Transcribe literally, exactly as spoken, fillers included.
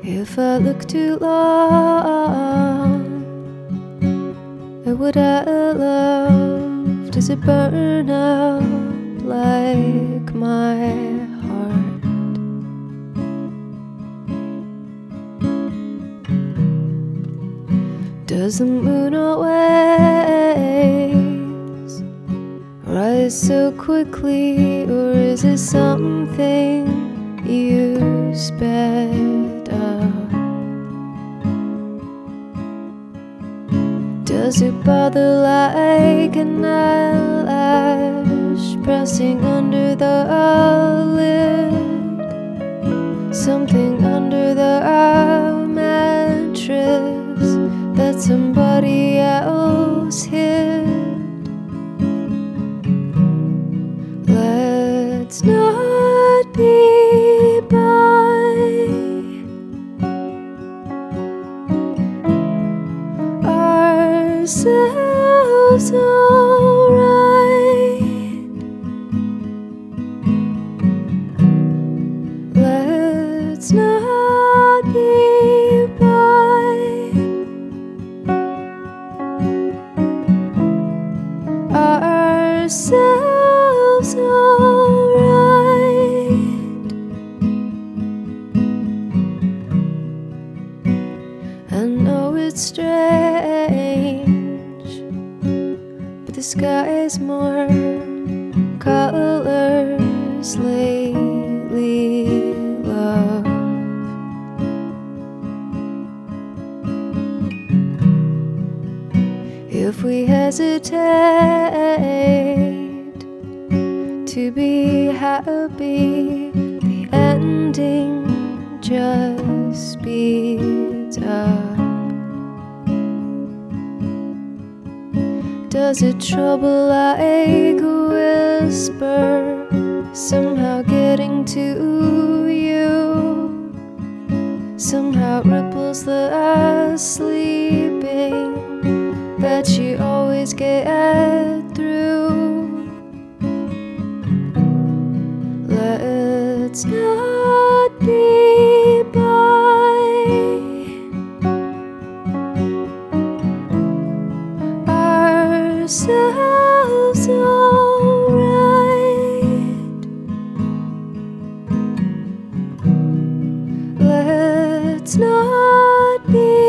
If I look too long at what I love, does it burn out like my heart? Does the moon always rise so quickly, or is it something you sped up? Does it bother like an eyelash pressing under the lid? Something under the mattress that somebody else hid. Let's not be by ourselves, alright. Let's not be by ourselves, alright. I know it's strange, but the sky's more colors lately, love. If we hesitate to be happy, the ending just speeds up. Does it trouble like a whisper, somehow getting to you? Somehow ripples the sleeping that you always get through. Let's not be by ourselves, alright. Let's not be